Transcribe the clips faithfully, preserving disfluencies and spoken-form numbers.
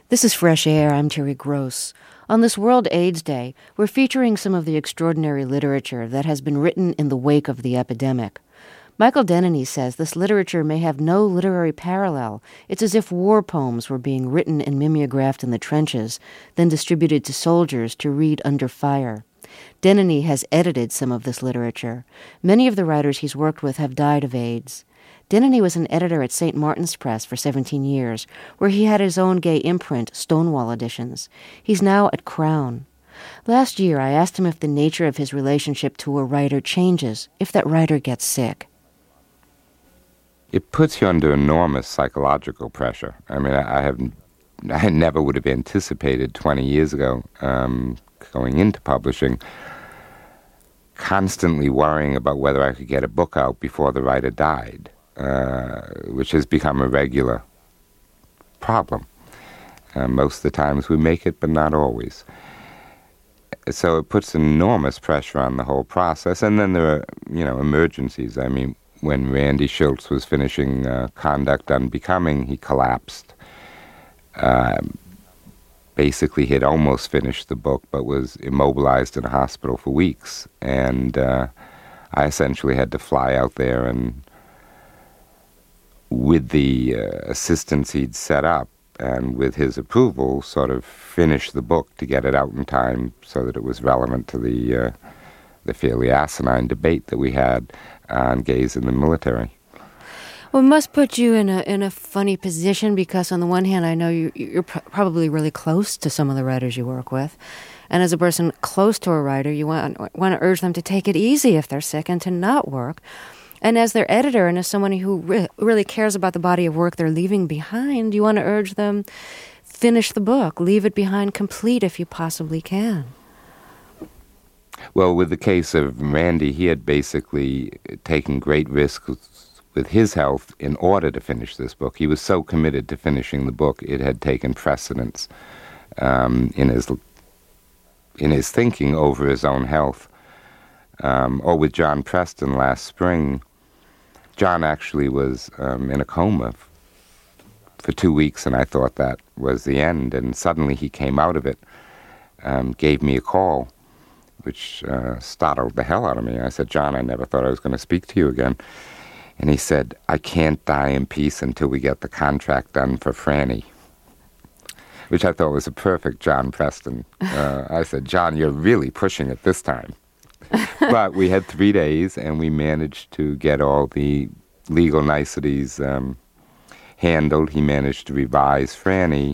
This is Fresh Air. I'm Terry Gross. On this World AIDS Day, we're featuring some of the extraordinary literature that has been written in the wake of the epidemic. Michael Denny says this literature may have no literary parallel. It's as if war poems were being written and mimeographed in the trenches, then distributed to soldiers to read under fire. Denny has edited some of this literature. Many of the writers he's worked with have died of AIDS. Denny was an editor at Saint Martin's Press for seventeen years, where he had his own gay imprint, Stonewall Editions. He's now at Crown. Last year, I asked him if the nature of his relationship to a writer changes, if that writer gets sick. It puts you under enormous psychological pressure. I mean, I have, I never would have anticipated twenty years ago, um, going into publishing, constantly worrying about whether I could get a book out before the writer died. Uh, which has become a regular problem. Uh, most of the times we make it, but not always. So it puts enormous pressure on the whole process. And then there are, you know, emergencies. I mean, when Randy Schultz was finishing uh, Conduct Unbecoming, he collapsed. Uh, basically, he had almost finished the book, but was immobilized in a hospital for weeks. And uh, I essentially had to fly out there and, with the uh, assistance he'd set up and with his approval, sort of finish the book to get it out in time so that it was relevant to the uh, the fairly asinine debate that we had on gays in the military. Well, it must put you in a in a funny position because on the one hand, I know you, you're pr- probably really close to some of the writers you work with. And as a person close to a writer, you want, want to urge them to take it easy if they're sick and to not work. And as their editor and as someone who re- really cares about the body of work they're leaving behind, you want to urge them, finish the book, leave it behind complete if you possibly can. Well, with the case of Randy, he had basically taken great risks with his health in order to finish this book. He was so committed to finishing the book, it had taken precedence um, in his in his thinking over his own health. Um, or with John Preston last spring, John actually was um, in a coma f- for two weeks, and I thought that was the end. And suddenly he came out of it, um, gave me a call, which uh, startled the hell out of me. I said, "John, I never thought I was going to speak to you again." And he said, "I can't die in peace until we get the contract done for Franny," which I thought was a perfect John Preston. Uh, I said, "John, you're really pushing it this time." But we had three days, and we managed to get all the legal niceties um, handled. He managed to revise Franny.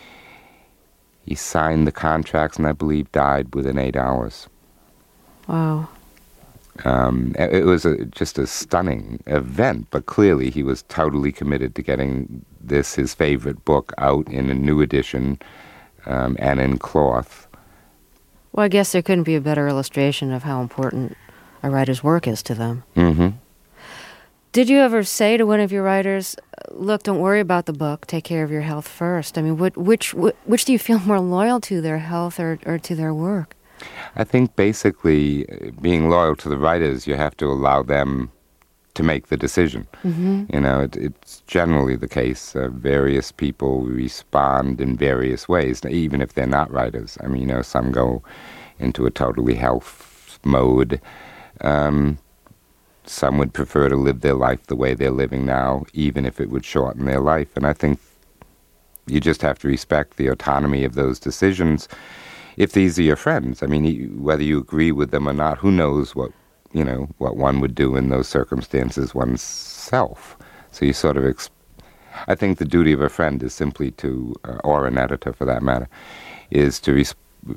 He signed the contracts, and I believe died within eight hours. Wow. Um, it was a, just a stunning event, but clearly he was totally committed to getting this, his favorite book, out in a new edition um, and in cloth. Well, I guess there couldn't be a better illustration of how important a writer's work is to them. Mm-hmm. Did you ever say to one of your writers, look, don't worry about the book, take care of your health first? I mean, what, which which do you feel more loyal to, their health or, or to their work? I think basically being loyal to the writers, you have to allow them to make the decision. Mm-hmm. You know, it, it's generally the case. Uh, various people respond in various ways, even if they're not writers. I mean, you know, some go into a totally health mode. Um, some would prefer to live their life the way they're living now, even if it would shorten their life. And I think you just have to respect the autonomy of those decisions. If these are your friends, I mean, whether you agree with them or not, who knows what you know, what one would do in those circumstances oneself. So you sort of, ex- I think the duty of a friend is simply to, uh, or an editor for that matter, is to res-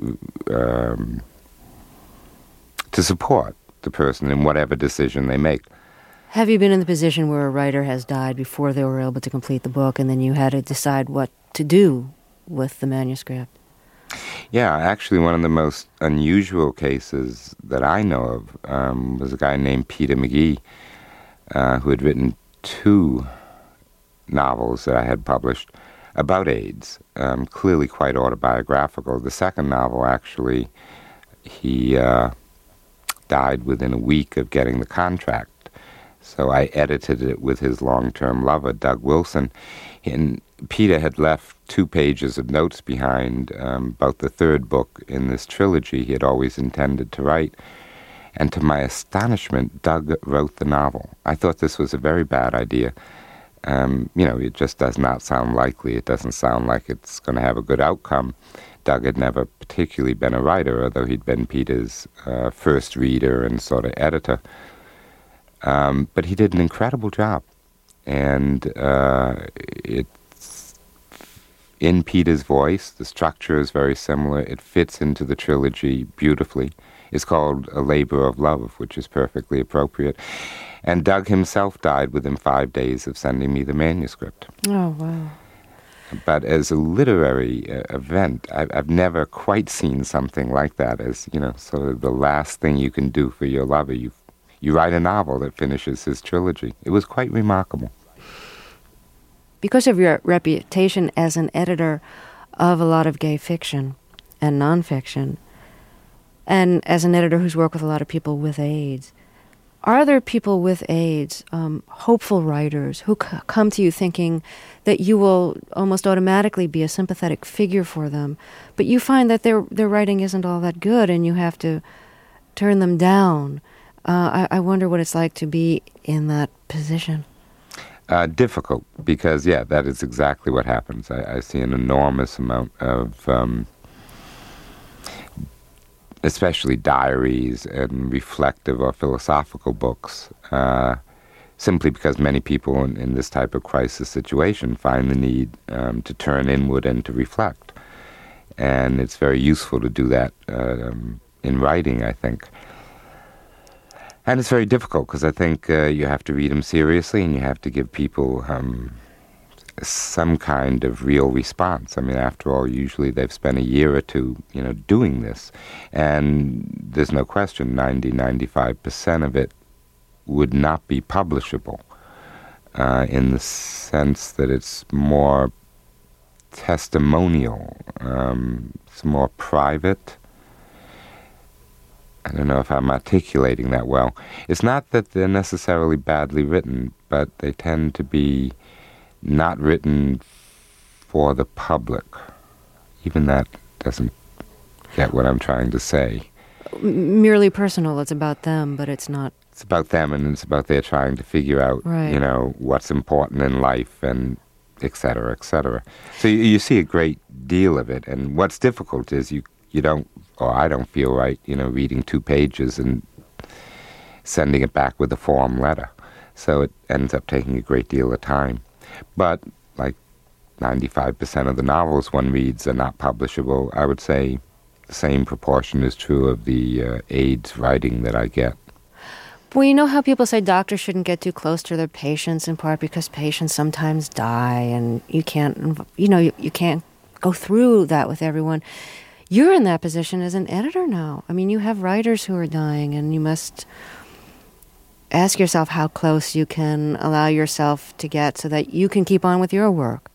um, to support the person in whatever decision they make. Have you been in the position where a writer has died before they were able to complete the book, and then you had to decide what to do with the manuscript? Yeah, actually one of the most unusual cases that I know of um, was a guy named Peter McGee, uh, who had written two novels that I had published about AIDS, um, clearly quite autobiographical. The second novel, actually, he uh, died within a week of getting the contract. So I edited it with his long-term lover, Doug Wilson. And Peter had left two pages of notes behind um, about the third book in this trilogy he had always intended to write. And to my astonishment, Doug wrote the novel. I thought this was a very bad idea. Um, you know, it just does not sound likely. It doesn't sound like it's going to have a good outcome. Doug had never particularly been a writer, although he'd been Peter's uh, first reader and sort of editor. Um, but he did an incredible job. And uh, it's in Peter's voice. The structure is very similar. It fits into the trilogy beautifully. It's called A Labor of Love, which is perfectly appropriate. And Doug himself died within five days of sending me the manuscript. Oh, wow. But as a literary uh, event, I've, I've never quite seen something like that as, you know, sort of the last thing you can do for your lover. You, you write a novel that finishes his trilogy. It was quite remarkable. Because of your reputation as an editor of a lot of gay fiction and nonfiction, and as an editor who's worked with a lot of people with AIDS, are there people with AIDS, um, hopeful writers, who c- come to you thinking that you will almost automatically be a sympathetic figure for them, but you find that their their writing isn't all that good and you have to turn them down? Uh, I, I wonder what it's like to be in that position. Uh, difficult, because, yeah, that is exactly what happens. I, I see an enormous amount of... Um, especially diaries and reflective or philosophical books, uh, simply because many people in, in this type of crisis situation find the need um, to turn inward and to reflect. And it's very useful to do that um, in writing, I think. And it's very difficult because I think uh, you have to read them seriously and you have to give people um, some kind of real response. I mean, after all, usually they've spent a year or two, you know, doing this. And there's no question, ninety, ninety-five percent of it would not be publishable uh, in the sense that it's more testimonial. Um, it's more private. I don't know if I'm articulating that well. It's not that they're necessarily badly written, but they tend to be not written for the public. Even that doesn't get what I'm trying to say. M- merely personal, it's about them, but it's not... It's about them, and it's about their trying to figure out, right. you know, what's important in life, and et cetera, et cetera. So you, you see a great deal of it, and what's difficult is you, you don't, or I don't feel right, you know, reading two pages and sending it back with a form letter. So it ends up taking a great deal of time. But, like, ninety-five percent of the novels one reads are not publishable. I would say the same proportion is true of the uh, AIDS writing that I get. Well, you know how people say doctors shouldn't get too close to their patients, in part because patients sometimes die, and you can't, you know, you, you can't go through that with everyone. You're in that position as an editor now. I mean, you have writers who are dying, and you must... ask yourself how close you can allow yourself to get so that you can keep on with your work.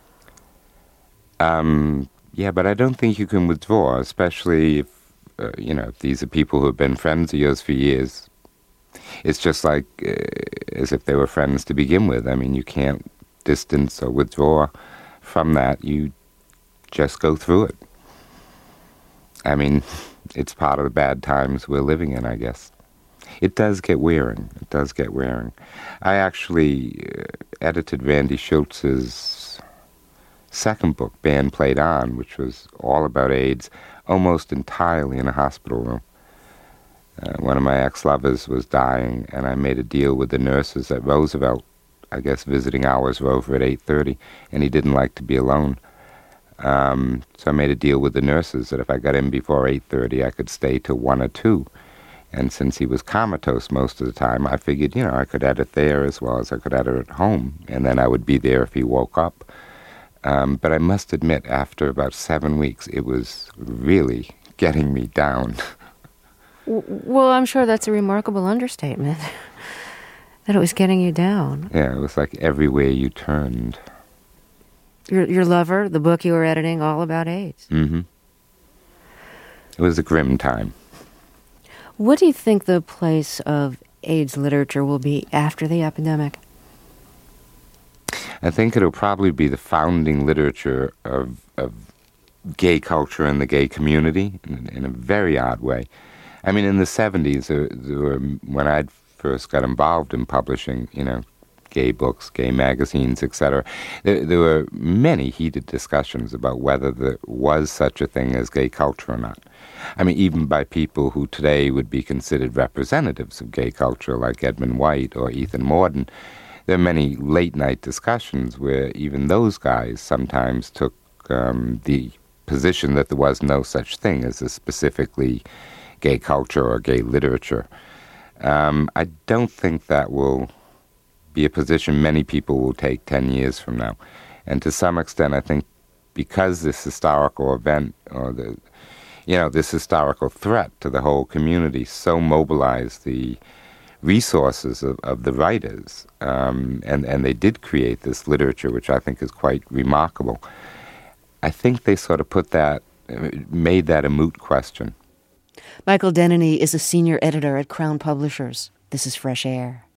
Um, yeah, but I don't think you can withdraw, especially if, uh, you know, if these are people who have been friends of yours for years. It's just like uh, as if they were friends to begin with. I mean, you can't distance or withdraw from that. You just go through it. I mean, it's part of the bad times we're living in, I guess. It does get wearing. It does get wearing. I actually uh, edited Randy Schultz's second book, Band Played On, which was all about AIDS, almost entirely in a hospital room. Uh, one of my ex-lovers was dying, and I made a deal with the nurses at Roosevelt. I guess visiting hours were over at eight thirty, and he didn't like to be alone. Um, so I made a deal with the nurses that if I got in before eight thirty, I could stay till one or two. And since he was comatose most of the time, I figured, you know, I could edit there as well as I could edit at home, and then I would be there if he woke up. Um, but I must admit, after about seven weeks, it was really getting me down. Well, I'm sure that's a remarkable understatement, that it was getting you down. Yeah, it was like everywhere you turned. Your, your lover, the book you were editing, all about AIDS. Mm-hmm. It was a grim time. What do you think the place of AIDS literature will be after the epidemic? I think it'll probably be the founding literature of, of gay culture and the gay community in, in a very odd way. I mean, in the seventies, there, there were, when I first got involved in publishing, you know, gay books, gay magazines, et cetera, there, there were many heated discussions about whether there was such a thing as gay culture or not. I mean, even by people who today would be considered representatives of gay culture, like Edmund White or Ethan Mordden. There are many late-night discussions where even those guys sometimes took um, the position that there was no such thing as a specifically gay culture or gay literature. Um, I don't think that will be a position many people will take ten years from now. And to some extent, I think because this historical event or the, you know, this historical threat to the whole community so mobilized the resources of, of the writers, um, and, and they did create this literature, which I think is quite remarkable. I think they sort of put that, made that a moot question. Michael Denneny is a senior editor at Crown Publishers. This is Fresh Air.